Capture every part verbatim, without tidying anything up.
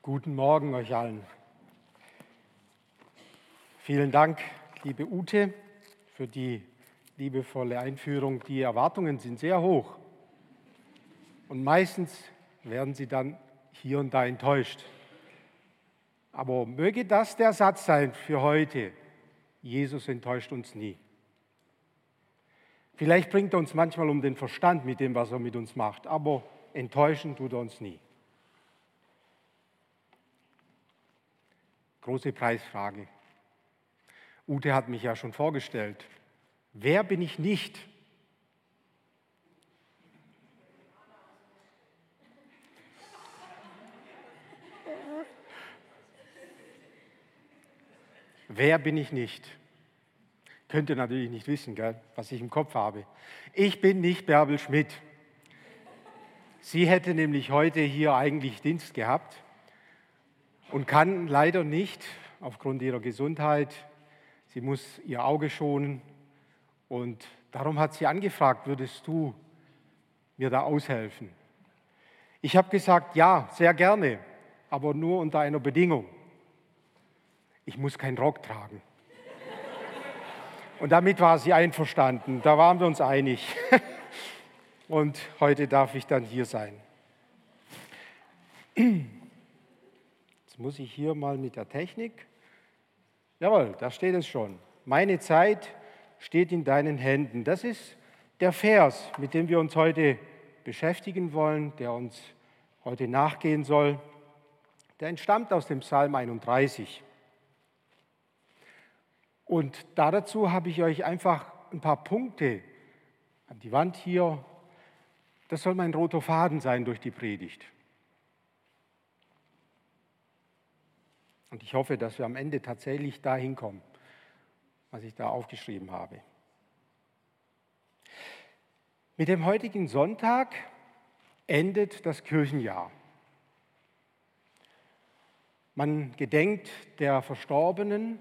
Guten Morgen euch allen. Vielen Dank, liebe Ute, für die liebevolle Einführung. Die Erwartungen sind sehr hoch und meistens werden sie dann hier und da enttäuscht. Aber möge das der Satz sein für heute: Jesus enttäuscht uns nie. Vielleicht bringt er uns manchmal um den Verstand mit dem, was er mit uns macht, aber enttäuschen tut er uns nie. Große Preisfrage. Ute hat mich ja schon vorgestellt. Wer bin ich nicht? Wer bin ich nicht? Könnt ihr natürlich nicht wissen, gell, was ich im Kopf habe. Ich bin nicht Bärbel Schmidt. Sie hätte nämlich heute hier eigentlich Dienst gehabt und kann leider nicht aufgrund ihrer Gesundheit. Sie muss ihr Auge schonen und darum hat sie angefragt, würdest du mir da aushelfen? Ich habe gesagt, ja, sehr gerne, aber nur unter einer Bedingung. Ich muss keinen Rock tragen. Und damit war sie einverstanden, da waren wir uns einig. Und heute darf ich dann hier sein. Jetzt muss ich hier mal mit der Technik. Jawohl, da steht es schon. Meine Zeit steht in deinen Händen. Das ist der Vers, mit dem wir uns heute beschäftigen wollen, der uns heute nachgehen soll. Der entstammt aus dem Psalm einunddreißig. Und dazu habe ich euch einfach ein paar Punkte an die Wand hier. Das soll mein roter Faden sein durch die Predigt. Und ich hoffe, dass wir am Ende tatsächlich dahin kommen, was ich da aufgeschrieben habe. Mit dem heutigen Sonntag endet das Kirchenjahr. Man gedenkt der Verstorbenen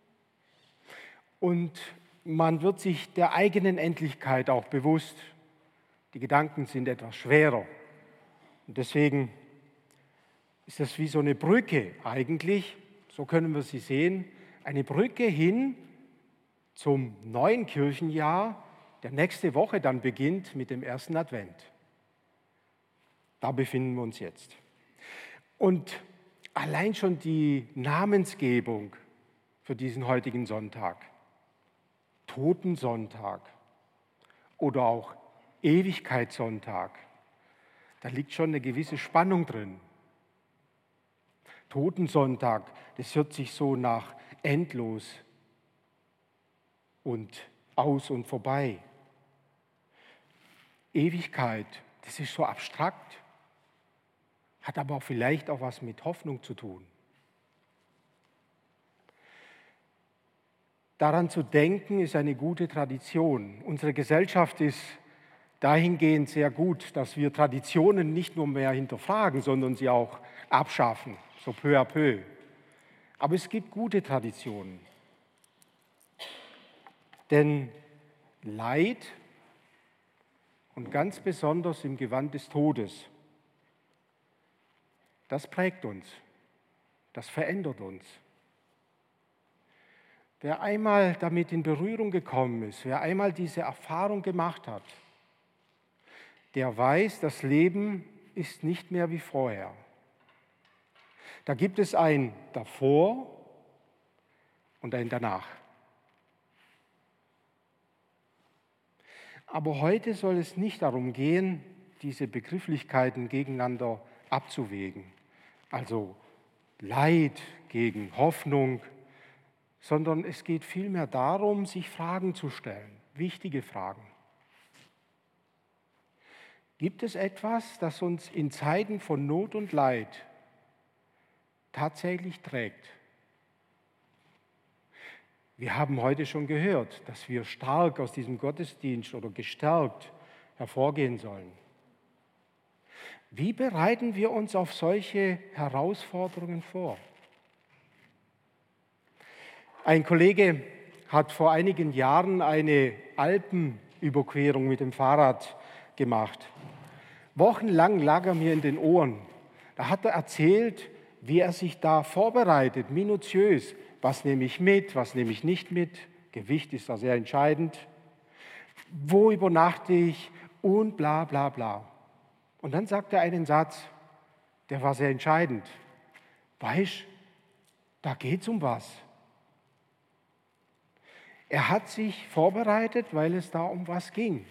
und man wird sich der eigenen Endlichkeit auch bewusst. Die Gedanken sind etwas schwerer. Und deswegen ist das wie so eine Brücke eigentlich, so können wir sie sehen, eine Brücke hin zum neuen Kirchenjahr, der nächste Woche dann beginnt mit dem ersten Advent. Da befinden wir uns jetzt. Und allein schon die Namensgebung für diesen heutigen Sonntag, Totensonntag oder auch Ewigkeitssonntag, da liegt schon eine gewisse Spannung drin. Totensonntag, das hört sich so nach endlos und aus und vorbei. Ewigkeit, das ist so abstrakt, hat aber vielleicht auch was mit Hoffnung zu tun. Daran zu denken, ist eine gute Tradition. Unsere Gesellschaft ist dahingehend sehr gut, dass wir Traditionen nicht nur mehr hinterfragen, sondern sie auch abschaffen, so peu à peu. Aber es gibt gute Traditionen. Denn Leid und ganz besonders im Gewand des Todes, das prägt uns, das verändert uns. Wer einmal damit in Berührung gekommen ist, wer einmal diese Erfahrung gemacht hat, der weiß, das Leben ist nicht mehr wie vorher. Da gibt es ein Davor und ein Danach. Aber heute soll es nicht darum gehen, diese Begrifflichkeiten gegeneinander abzuwägen. Also Leid gegen Hoffnung, sondern es geht vielmehr darum, sich Fragen zu stellen, wichtige Fragen. Gibt es etwas, das uns in Zeiten von Not und Leid tatsächlich trägt? Wir haben heute schon gehört, dass wir stark aus diesem Gottesdienst oder gestärkt hervorgehen sollen. Wie bereiten wir uns auf solche Herausforderungen vor? Ein Kollege hat vor einigen Jahren eine Alpenüberquerung mit dem Fahrrad gemacht. Wochenlang lag er mir in den Ohren. Da hat er erzählt, wie er sich da vorbereitet, minutiös. Was nehme ich mit, was nehme ich nicht mit? Gewicht ist da sehr entscheidend. Wo übernachte ich? Und bla bla bla. Und dann sagt er einen Satz, der war sehr entscheidend. Weißt, da geht es um was. Er hat sich vorbereitet, weil es da um was ging.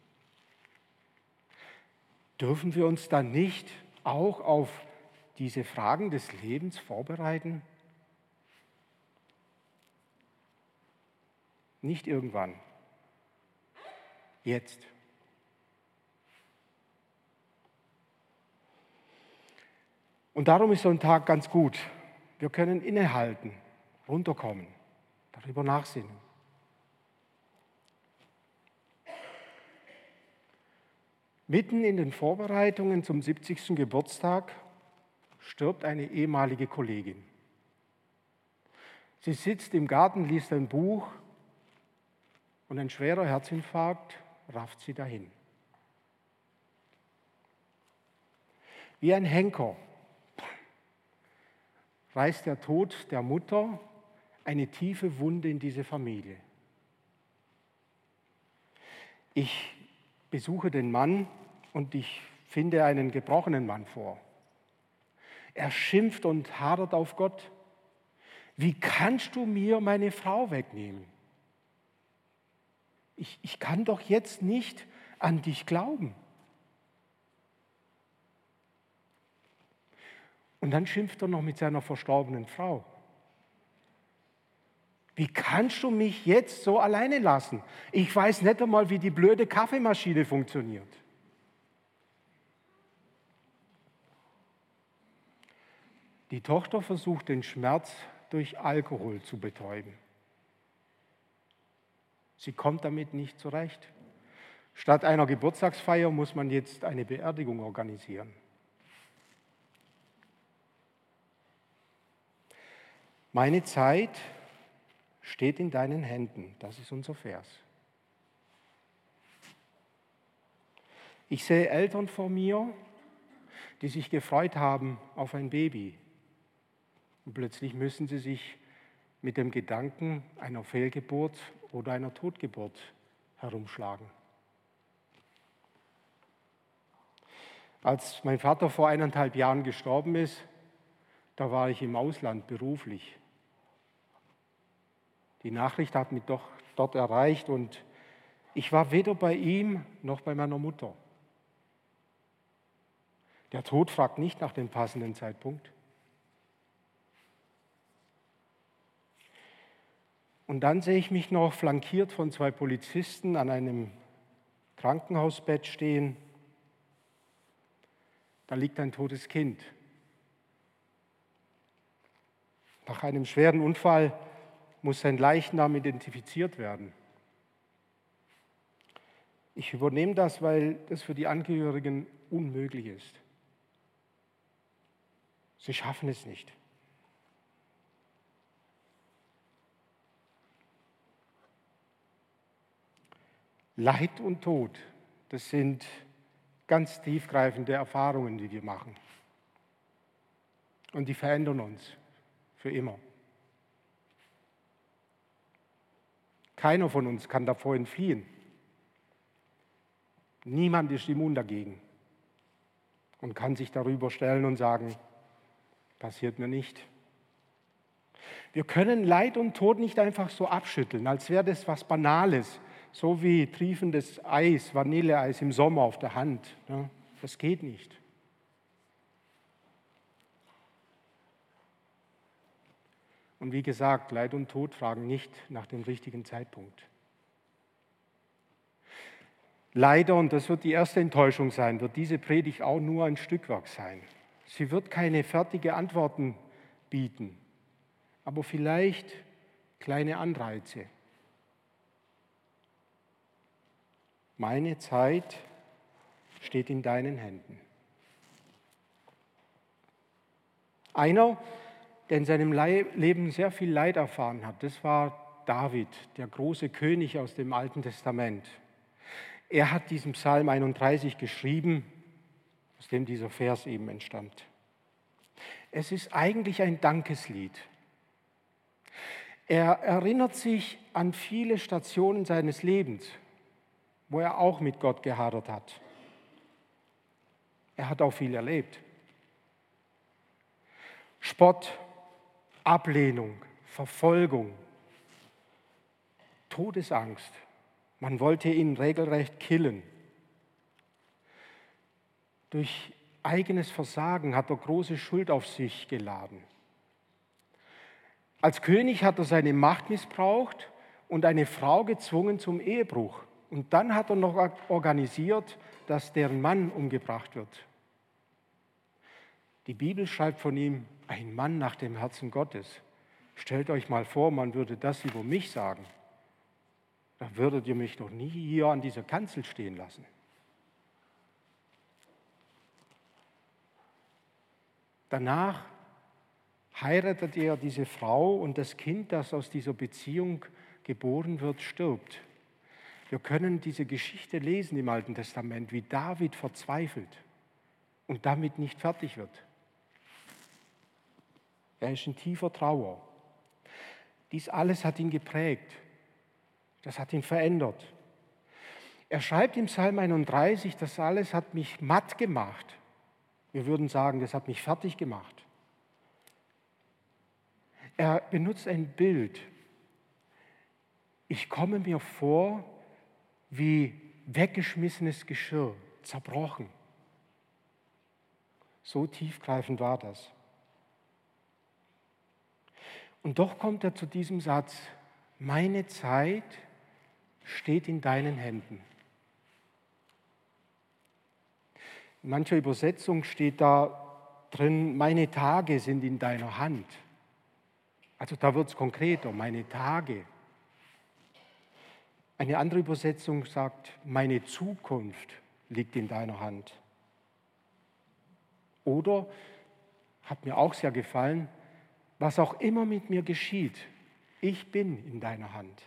Dürfen wir uns dann nicht auch auf diese Fragen des Lebens vorbereiten? Nicht irgendwann. Jetzt. Und darum ist so ein Tag ganz gut. Wir können innehalten, runterkommen, darüber nachsinnen. Mitten in den Vorbereitungen zum siebzigsten Geburtstag stirbt eine ehemalige Kollegin. Sie sitzt im Garten, liest ein Buch und ein schwerer Herzinfarkt rafft sie dahin. Wie ein Henker reißt der Tod der Mutter eine tiefe Wunde in diese Familie. Ich besuche den Mann und ich finde einen gebrochenen Mann vor. Er schimpft und hadert auf Gott. Wie kannst du mir meine Frau wegnehmen? Ich, ich kann doch jetzt nicht an dich glauben. Und dann schimpft er noch mit seiner verstorbenen Frau. Wie kannst du mich jetzt so alleine lassen? Ich weiß nicht einmal, wie die blöde Kaffeemaschine funktioniert. Die Tochter versucht, den Schmerz durch Alkohol zu betäuben. Sie kommt damit nicht zurecht. Statt einer Geburtstagsfeier muss man jetzt eine Beerdigung organisieren. Meine Zeit steht in deinen Händen. Das ist unser Vers. Ich sehe Eltern vor mir, die sich gefreut haben auf ein Baby. Und plötzlich müssen sie sich mit dem Gedanken einer Fehlgeburt oder einer Totgeburt herumschlagen. Als mein Vater vor eineinhalb Jahren gestorben ist, da war ich im Ausland beruflich. Die Nachricht hat mich doch dort erreicht und ich war weder bei ihm noch bei meiner Mutter. Der Tod fragt nicht nach dem passenden Zeitpunkt. Und dann sehe ich mich noch flankiert von zwei Polizisten an einem Krankenhausbett stehen. Da liegt ein totes Kind. Nach einem schweren Unfall muss sein Leichnam identifiziert werden. Ich übernehme das, weil das für die Angehörigen unmöglich ist. Sie schaffen es nicht. Leid und Tod, das sind ganz tiefgreifende Erfahrungen, die wir machen. Und die verändern uns für immer. Keiner von uns kann davor entfliehen. Niemand ist immun dagegen und kann sich darüber stellen und sagen, passiert mir nicht. Wir können Leid und Tod nicht einfach so abschütteln, als wäre das was Banales, so wie triefendes Eis, Vanilleeis im Sommer auf der Hand. Das geht nicht. Und wie gesagt, Leid und Tod fragen nicht nach dem richtigen Zeitpunkt. Leider, und das wird die erste Enttäuschung sein, wird diese Predigt auch nur ein Stückwerk sein. Sie wird keine fertige Antworten bieten, aber vielleicht kleine Anreize. Meine Zeit steht in deinen Händen. Einer, der in seinem Leben sehr viel Leid erfahren hat, das war David, der große König aus dem Alten Testament. Er hat diesen Psalm einunddreißig geschrieben, aus dem dieser Vers eben entstammt. Es ist eigentlich ein Dankeslied. Er erinnert sich an viele Stationen seines Lebens, wo er auch mit Gott gehadert hat. Er hat auch viel erlebt. Spott, Ablehnung, Verfolgung, Todesangst. Man wollte ihn regelrecht killen. Durch eigenes Versagen hat er große Schuld auf sich geladen. Als König hat er seine Macht missbraucht und eine Frau gezwungen zum Ehebruch. Und dann hat er noch organisiert, dass deren Mann umgebracht wird. Die Bibel schreibt von ihm, ein Mann nach dem Herzen Gottes. Stellt euch mal vor, man würde das über mich sagen. Da würdet ihr mich doch nie hier an dieser Kanzel stehen lassen. Danach heiratet er diese Frau und das Kind, das aus dieser Beziehung geboren wird, stirbt. Wir können diese Geschichte lesen im Alten Testament, wie David verzweifelt und damit nicht fertig wird. Er ist in tiefer Trauer. Dies alles hat ihn geprägt. Das hat ihn verändert. Er schreibt im Psalm einunddreißig, das alles hat mich matt gemacht. Wir würden sagen, das hat mich fertig gemacht. Er benutzt ein Bild. Ich komme mir vor wie weggeschmissenes Geschirr, zerbrochen. So tiefgreifend war das. Und doch kommt er zu diesem Satz, meine Zeit steht in deinen Händen. In mancher Übersetzung steht da drin, meine Tage sind in deiner Hand. Also da wird es konkreter, meine Tage. Eine andere Übersetzung sagt, meine Zukunft liegt in deiner Hand. Oder, hat mir auch sehr gefallen, was auch immer mit mir geschieht, ich bin in deiner Hand.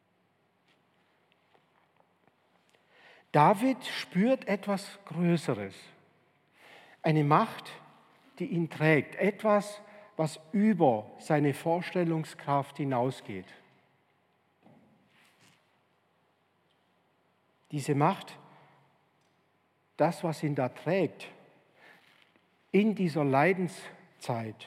David spürt etwas Größeres, eine Macht, die ihn trägt, etwas, was über seine Vorstellungskraft hinausgeht. Diese Macht, das, was ihn da trägt, in dieser Leidenszeit,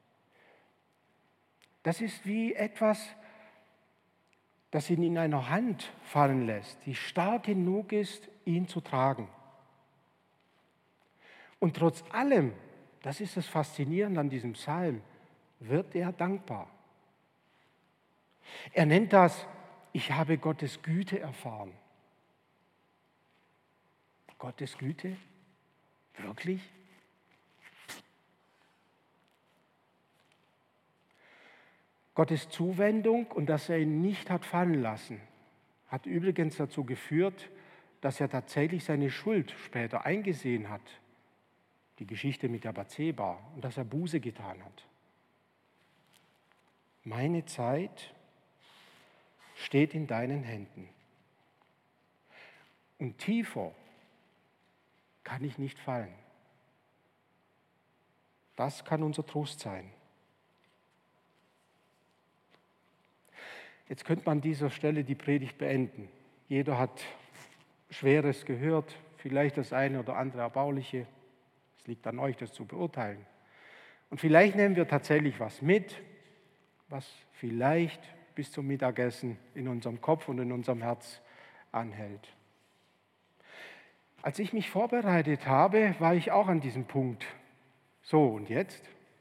das ist wie etwas, das ihn in einer Hand fallen lässt, die stark genug ist, ihn zu tragen. Und trotz allem, das ist das Faszinierende an diesem Psalm, wird er dankbar. Er nennt das, ich habe Gottes Güte erfahren. Gottes Güte? Wirklich? Gottes Zuwendung und dass er ihn nicht hat fallen lassen, hat übrigens dazu geführt, dass er tatsächlich seine Schuld später eingesehen hat. Die Geschichte mit der Bathseba und dass er Buße getan hat. Meine Zeit steht in deinen Händen. Und tiefer kann ich nicht fallen. Das kann unser Trost sein. Jetzt könnte man an dieser Stelle die Predigt beenden. Jeder hat Schweres gehört, vielleicht das eine oder andere Erbauliche. Es liegt an euch, das zu beurteilen. Und vielleicht nehmen wir tatsächlich was mit, was vielleicht bis zum Mittagessen in unserem Kopf und in unserem Herz anhält. Als ich mich vorbereitet habe, war ich auch an diesem Punkt. So, und jetzt?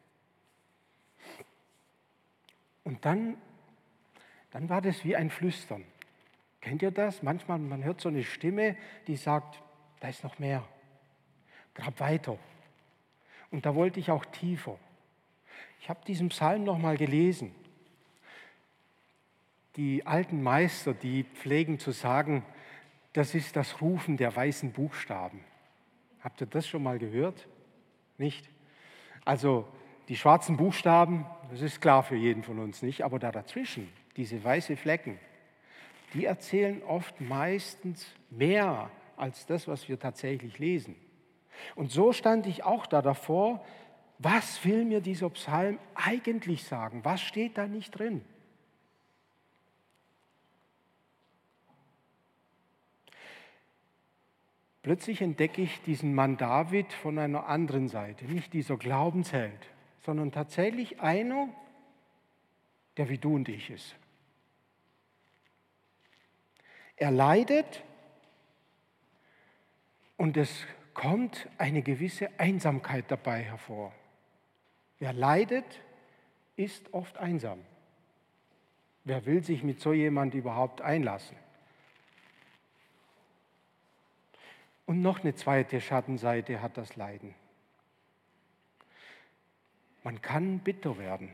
Und dann, dann war das wie ein Flüstern. Kennt ihr das? Manchmal, man hört so eine Stimme, die sagt, da ist noch mehr. Grab weiter. Und da wollte ich auch tiefer. Ich habe diesen Psalm nochmal gelesen. Die alten Meister, die pflegen zu sagen, das ist das Rufen der weißen Buchstaben. Habt ihr das schon mal gehört? Nicht? Also die schwarzen Buchstaben, das ist klar für jeden von uns nicht, aber da dazwischen, diese weißen Flecken, die erzählen oft meistens mehr als das, was wir tatsächlich lesen. Und so stand ich auch da davor, Was will mir dieser Psalm eigentlich sagen? Was steht da nicht drin? Plötzlich entdecke ich diesen Mann David von einer anderen Seite, nicht dieser Glaubensheld, sondern tatsächlich einer, der wie du und ich ist. Er leidet und es kommt eine gewisse Einsamkeit dabei hervor. Wer leidet, ist oft einsam. Wer will sich mit so jemand überhaupt einlassen? Und noch eine zweite Schattenseite hat das Leiden. Man kann bitter werden.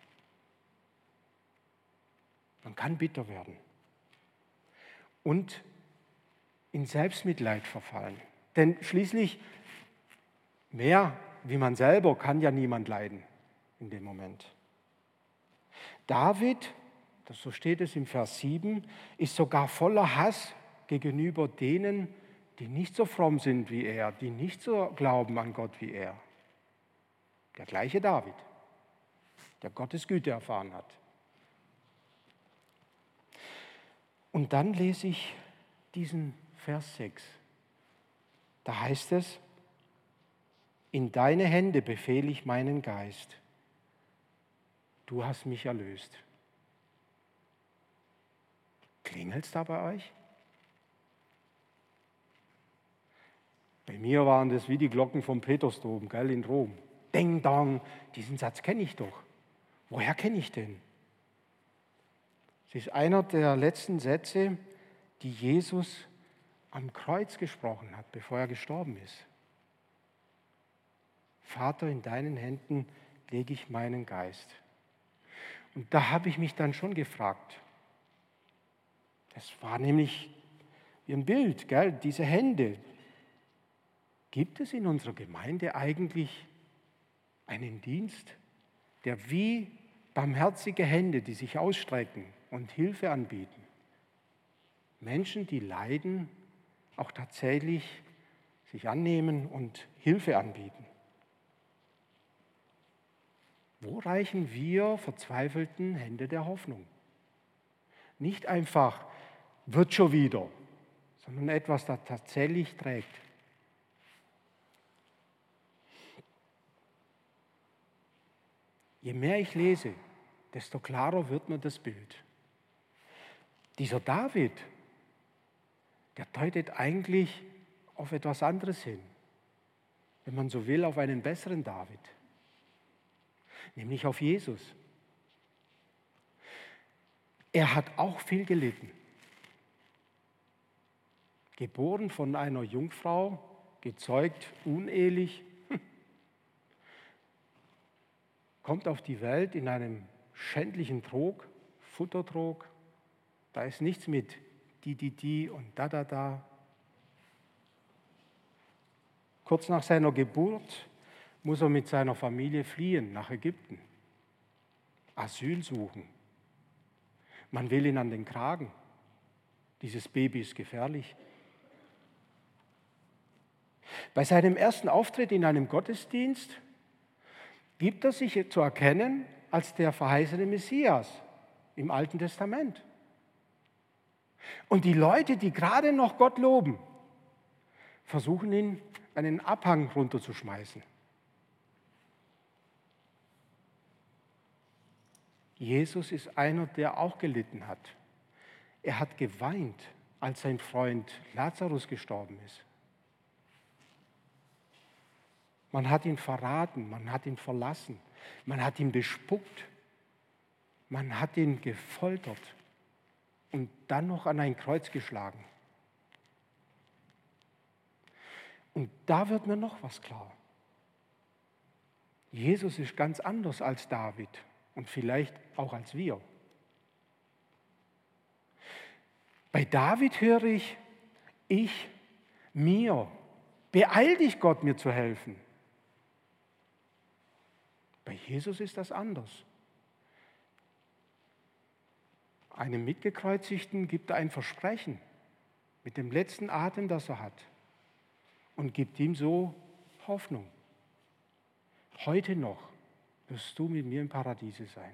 Man kann bitter werden und in Selbstmitleid verfallen. Denn schließlich, mehr wie man selber kann ja niemand leiden in dem Moment. David, das, so steht es im Vers sieben, ist sogar voller Hass gegenüber denen, die nicht so fromm sind wie er, die nicht so glauben an Gott wie er. Der gleiche David, der Gottes Güte erfahren hat. Und dann lese ich diesen Vers sechs. Da heißt es, in deine Hände befehle ich meinen Geist. Du hast mich erlöst. Klingelt es da bei euch? Bei mir waren das wie die Glocken vom Petersdom, gell, in Rom. Ding dong, diesen Satz kenne ich doch. Woher kenne ich den? Es ist einer der letzten Sätze, die Jesus am Kreuz gesprochen hat, bevor er gestorben ist. Vater, in deinen Händen lege ich meinen Geist. Und da habe ich mich dann schon gefragt. Das war nämlich wie ein Bild, gell? Diese Hände. Gibt es in unserer Gemeinde eigentlich einen Dienst, der wie barmherzige Hände, die sich ausstrecken und Hilfe anbieten, Menschen, die leiden, auch tatsächlich sich annehmen und Hilfe anbieten? Wo reichen wir verzweifelten Hände der Hoffnung? Nicht einfach, wird schon wieder, sondern etwas, das tatsächlich trägt. Je mehr ich lese, desto klarer wird mir das Bild. Dieser David, der deutet eigentlich auf etwas anderes hin, wenn man so will, auf einen besseren David, nämlich auf Jesus. Er hat auch viel gelitten. Geboren von einer Jungfrau, gezeugt unehelich, kommt auf die Welt in einem schändlichen Trog, Futtertrog. Da ist nichts mit die, die, die und da, da, da. Kurz nach seiner Geburt muss er mit seiner Familie fliehen nach Ägypten, Asyl suchen. Man will ihn an den Kragen. Dieses Baby ist gefährlich. Bei seinem ersten Auftritt in einem Gottesdienst gibt er sich zu erkennen als der verheißene Messias im Alten Testament. Und die Leute, die gerade noch Gott loben, versuchen ihn einen Abhang runterzuschmeißen. Jesus ist einer, der auch gelitten hat. Er hat geweint, als sein Freund Lazarus gestorben ist. Man hat ihn verraten, man hat ihn verlassen, man hat ihn bespuckt, man hat ihn gefoltert und dann noch an ein Kreuz geschlagen. Und da wird mir noch was klar. Jesus ist ganz anders als David und vielleicht auch als wir. Bei David höre ich, ich, mir, beeil dich Gott, mir zu helfen. Bei Jesus ist das anders. Einem Mitgekreuzigten gibt er ein Versprechen mit dem letzten Atem, das er hat, und gibt ihm so Hoffnung. Heute noch wirst du mit mir im Paradiese sein.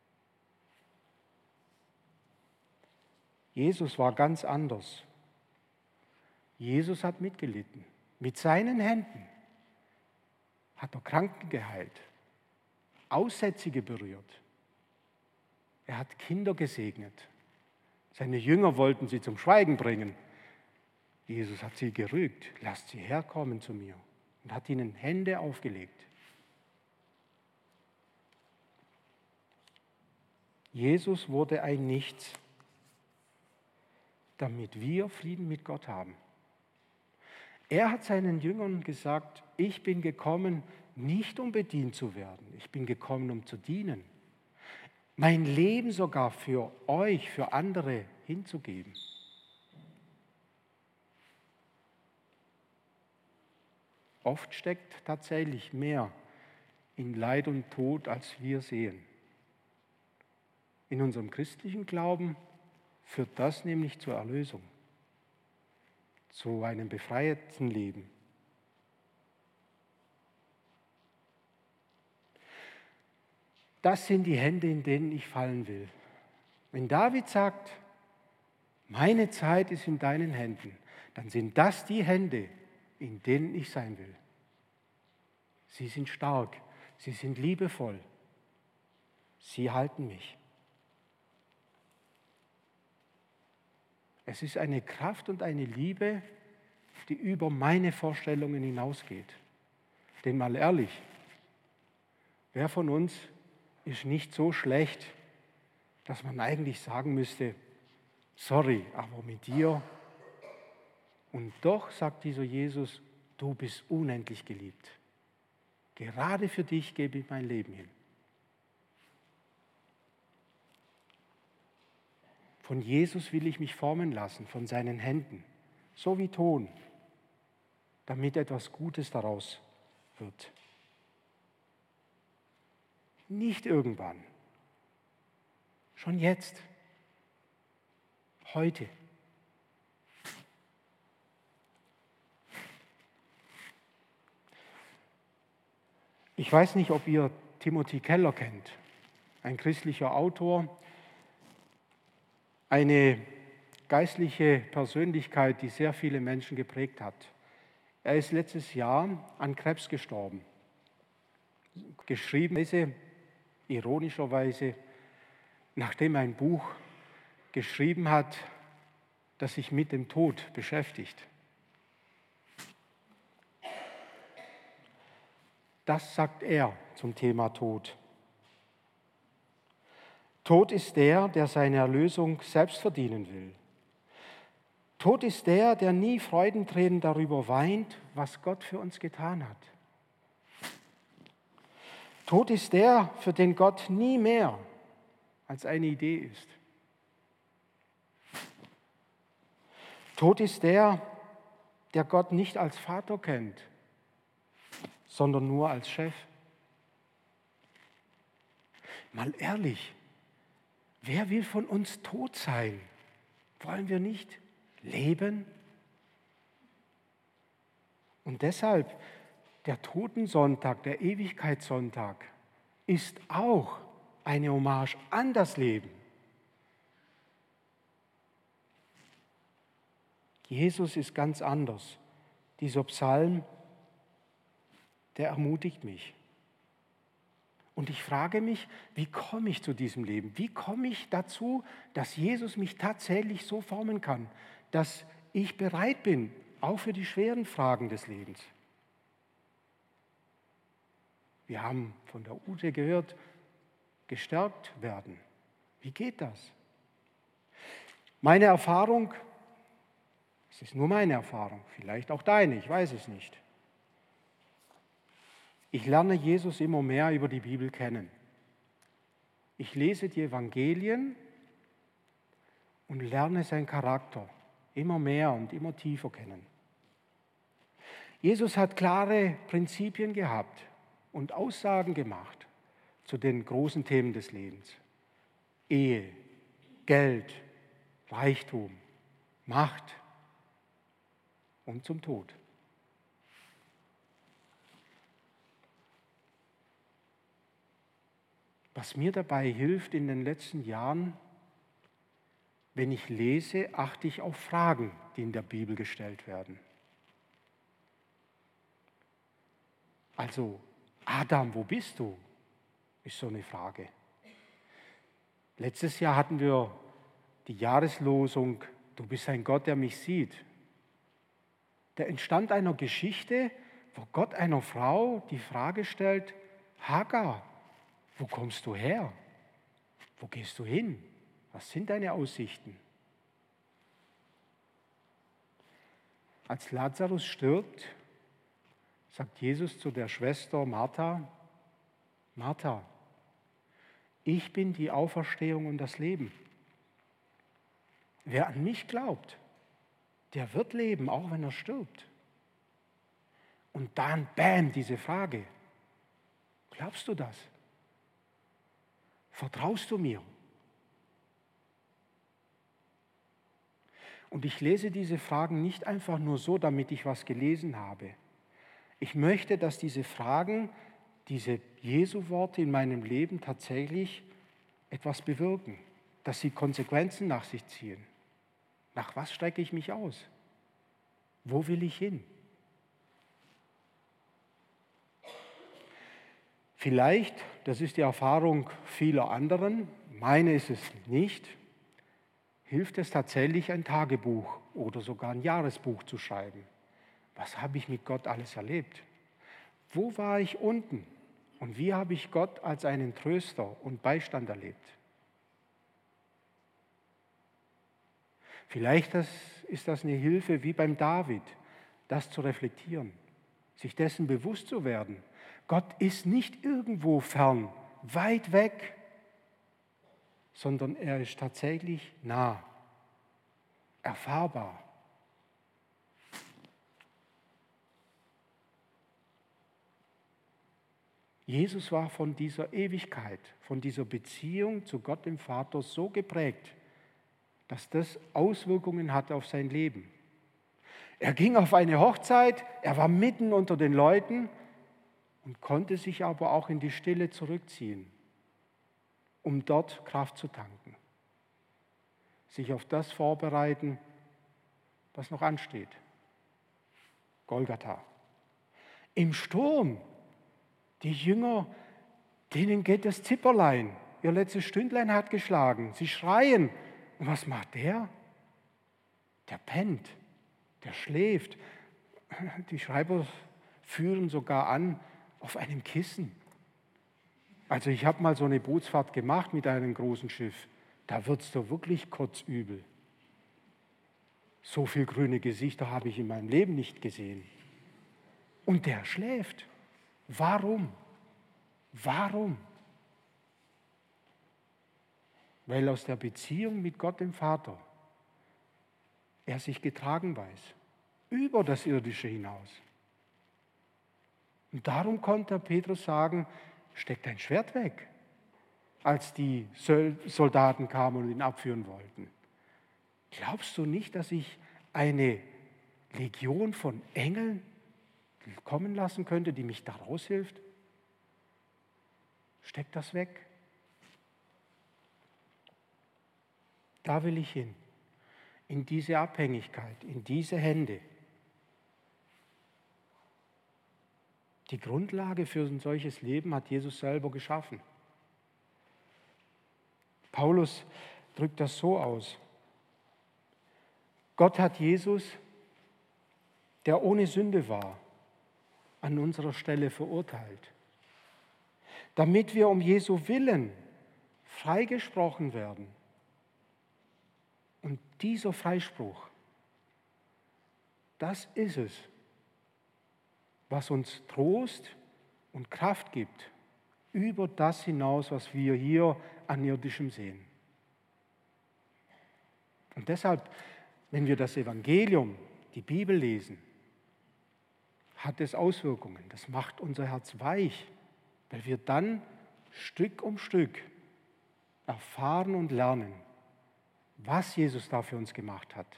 Jesus war ganz anders. Jesus hat mitgelitten. Mit seinen Händen hat er Kranken geheilt, Aussätzige berührt. Er hat Kinder gesegnet. Seine Jünger wollten sie zum Schweigen bringen. Jesus hat sie gerügt. Lasst sie herkommen zu mir. Und hat ihnen Hände aufgelegt. Jesus wurde ein Nichts, damit wir Frieden mit Gott haben. Er hat seinen Jüngern gesagt, ich bin gekommen, nicht um bedient zu werden. Ich bin gekommen, um zu dienen. Mein Leben sogar für euch, für andere hinzugeben. Oft steckt tatsächlich mehr in Leid und Tod, als wir sehen. In unserem christlichen Glauben führt das nämlich zur Erlösung, zu einem befreiten Leben. Das sind die Hände, in denen ich fallen will. Wenn David sagt, meine Zeit ist in deinen Händen, dann sind das die Hände, in denen ich sein will. Sie sind stark, sie sind liebevoll, sie halten mich. Es ist eine Kraft und eine Liebe, die über meine Vorstellungen hinausgeht. Denn mal ehrlich, wer von uns ist nicht so schlecht, dass man eigentlich sagen müsste, sorry, aber mit dir. Und doch sagt dieser Jesus, du bist unendlich geliebt. Gerade für dich gebe ich mein Leben hin. Von Jesus will ich mich formen lassen, von seinen Händen, so wie Ton, damit etwas Gutes daraus wird. Nicht irgendwann, schon jetzt, heute. Ich weiß nicht, ob ihr Timothy Keller kennt, ein christlicher Autor, eine geistliche Persönlichkeit, die sehr viele Menschen geprägt hat. Er ist letztes Jahr an Krebs gestorben. Geschrieben, ironischerweise, nachdem er ein Buch geschrieben hat, das sich mit dem Tod beschäftigt. Das sagt er zum Thema Tod. Tod ist der, der seine Erlösung selbst verdienen will. Tod ist der, der nie Freudentränen darüber weint, was Gott für uns getan hat. Tod ist der, für den Gott nie mehr als eine Idee ist. Tod ist der, der Gott nicht als Vater kennt, sondern nur als Chef. Mal ehrlich, wer will von uns tot sein? Wollen wir nicht leben? Und deshalb, der Totensonntag, der Ewigkeitssonntag, ist auch eine Hommage an das Leben. Jesus ist ganz anders. Dieser Psalm, der ermutigt mich. Und ich frage mich, wie komme ich zu diesem Leben? Wie komme ich dazu, dass Jesus mich tatsächlich so formen kann, dass ich bereit bin, auch für die schweren Fragen des Lebens? Wir haben von der Ute gehört, gestärkt werden. Wie geht das? Meine Erfahrung, es ist nur meine Erfahrung, vielleicht auch deine, ich weiß es nicht. Ich lerne Jesus immer mehr über die Bibel kennen. Ich lese die Evangelien und lerne seinen Charakter immer mehr und immer tiefer kennen. Jesus hat klare Prinzipien gehabt und Aussagen gemacht zu den großen Themen des Lebens. Ehe, Geld, Reichtum, Macht und zum Tod. Was mir dabei hilft in den letzten Jahren, wenn ich lese, achte ich auf Fragen, die in der Bibel gestellt werden. Also, Adam, wo bist du? Ist so eine Frage. Letztes Jahr hatten wir die Jahreslosung, du bist ein Gott, der mich sieht. Da entstand einer Geschichte, wo Gott einer Frau die Frage stellt, Hagar, wo kommst du her? Wo gehst du hin? Was sind deine Aussichten? Als Lazarus stirbt, sagt Jesus zu der Schwester Martha, Martha, ich bin die Auferstehung und das Leben. Wer an mich glaubt, der wird leben, auch wenn er stirbt. Und dann, bam, diese Frage. Glaubst du das? Vertraust du mir? Und ich lese diese Fragen nicht einfach nur so, damit ich was gelesen habe. Ich möchte, dass diese Fragen, diese Jesu-Worte in meinem Leben tatsächlich etwas bewirken, dass sie Konsequenzen nach sich ziehen. Nach was strecke ich mich aus? Wo will ich hin? Vielleicht, das ist die Erfahrung vieler anderen, meine ist es nicht, hilft es tatsächlich, ein Tagebuch oder sogar ein Jahresbuch zu schreiben. Was habe ich mit Gott alles erlebt? Wo war ich unten? Und wie habe ich Gott als einen Tröster und Beistand erlebt? Vielleicht das, ist das eine Hilfe wie beim David, das zu reflektieren, sich dessen bewusst zu werden. Gott ist nicht irgendwo fern, weit weg, sondern er ist tatsächlich nah, erfahrbar. Jesus war von dieser Ewigkeit, von dieser Beziehung zu Gott dem Vater so geprägt, dass das Auswirkungen hatte auf sein Leben. Er ging auf eine Hochzeit, er war mitten unter den Leuten und konnte sich aber auch in die Stille zurückziehen, um dort Kraft zu tanken, sich auf das vorbereiten, was noch ansteht. Golgatha. Im Sturm, die Jünger, denen geht das Zipperlein, ihr letztes Stündlein hat geschlagen, sie schreien. Und was macht der? Der pennt, der schläft. Die Schreiber führen sogar an auf einem Kissen. Also ich habe mal so eine Bootsfahrt gemacht mit einem großen Schiff. Da wird es doch wirklich kotzübel. So viele grüne Gesichter habe ich in meinem Leben nicht gesehen. Und der schläft. Warum? Warum? Weil aus der Beziehung mit Gott dem Vater er sich getragen weiß, über das Irdische hinaus. Und darum konnte Petrus sagen, steck dein Schwert weg, als die Soldaten kamen und ihn abführen wollten. Glaubst du nicht, dass ich eine Legion von Engeln kommen lassen könnte, die mich da raushilft? Steck das weg. Da will ich hin, in diese Abhängigkeit, in diese Hände. Die Grundlage für ein solches Leben hat Jesus selber geschaffen. Paulus drückt das so aus. Gott hat Jesus, der ohne Sünde war, an unserer Stelle verurteilt, damit wir um Jesu Willen freigesprochen werden. Und dieser Freispruch, das ist es, was uns Trost und Kraft gibt, über das hinaus, was wir hier an Irdischem sehen. Und deshalb, wenn wir das Evangelium, die Bibel lesen, hat es Auswirkungen. Das macht unser Herz weich, weil wir dann Stück um Stück erfahren und lernen, was Jesus da für uns gemacht hat.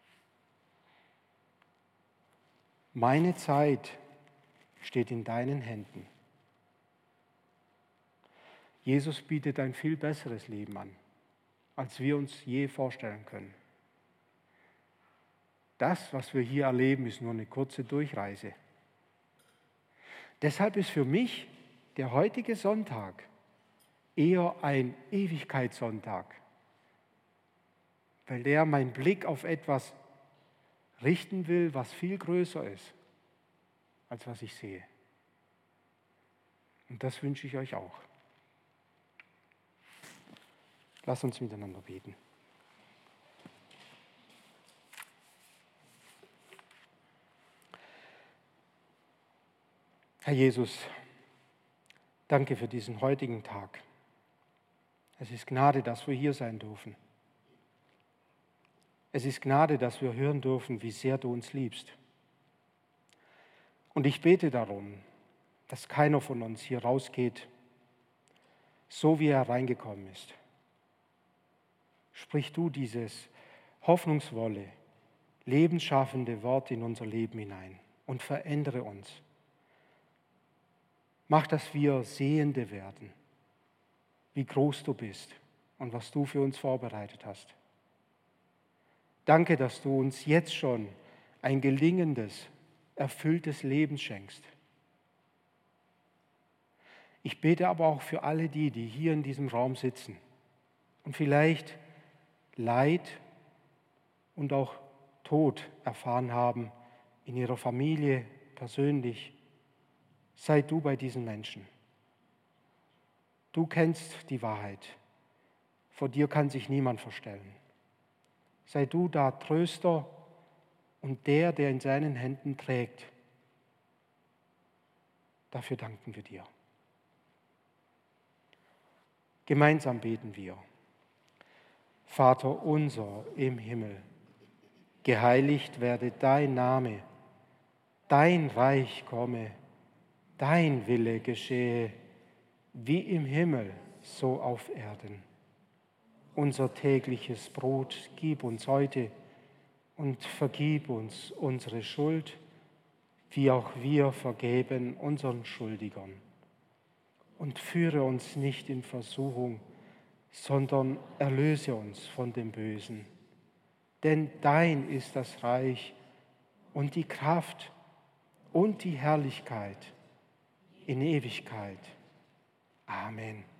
Meine Zeit steht in deinen Händen. Jesus bietet ein viel besseres Leben an, als wir uns je vorstellen können. Das, was wir hier erleben, ist nur eine kurze Durchreise. Deshalb ist für mich der heutige Sonntag eher ein Ewigkeitssonntag, weil der meinen Blick auf etwas richten will, was viel größer ist, als was ich sehe. Und das wünsche ich euch auch. Lasst uns miteinander beten. Herr Jesus, danke für diesen heutigen Tag. Es ist Gnade, dass wir hier sein dürfen. Es ist Gnade, dass wir hören dürfen, wie sehr du uns liebst. Und ich bete darum, dass keiner von uns hier rausgeht, so wie er reingekommen ist. Sprich du dieses hoffnungsvolle, lebensschaffende Wort in unser Leben hinein und verändere uns. Mach, dass wir Sehende werden, wie groß du bist und was du für uns vorbereitet hast. Danke, dass du uns jetzt schon ein gelingendes, erfülltes Leben schenkst. Ich bete aber auch für alle die, die hier in diesem Raum sitzen und vielleicht Leid und auch Tod erfahren haben in ihrer Familie, persönlich. Sei du bei diesen Menschen. Du kennst die Wahrheit. Vor dir kann sich niemand verstellen. Sei du da Tröster und der, der in seinen Händen trägt. Dafür danken wir dir. Gemeinsam beten wir. Vater unser im Himmel, geheiligt werde dein Name, dein Reich komme, dein Wille geschehe, wie im Himmel, so auf Erden. Unser tägliches Brot gib uns heute und vergib uns unsere Schuld, wie auch wir vergeben unseren Schuldigern. Und führe uns nicht in Versuchung, sondern erlöse uns von dem Bösen. Denn dein ist das Reich und die Kraft und die Herrlichkeit in Ewigkeit. Amen.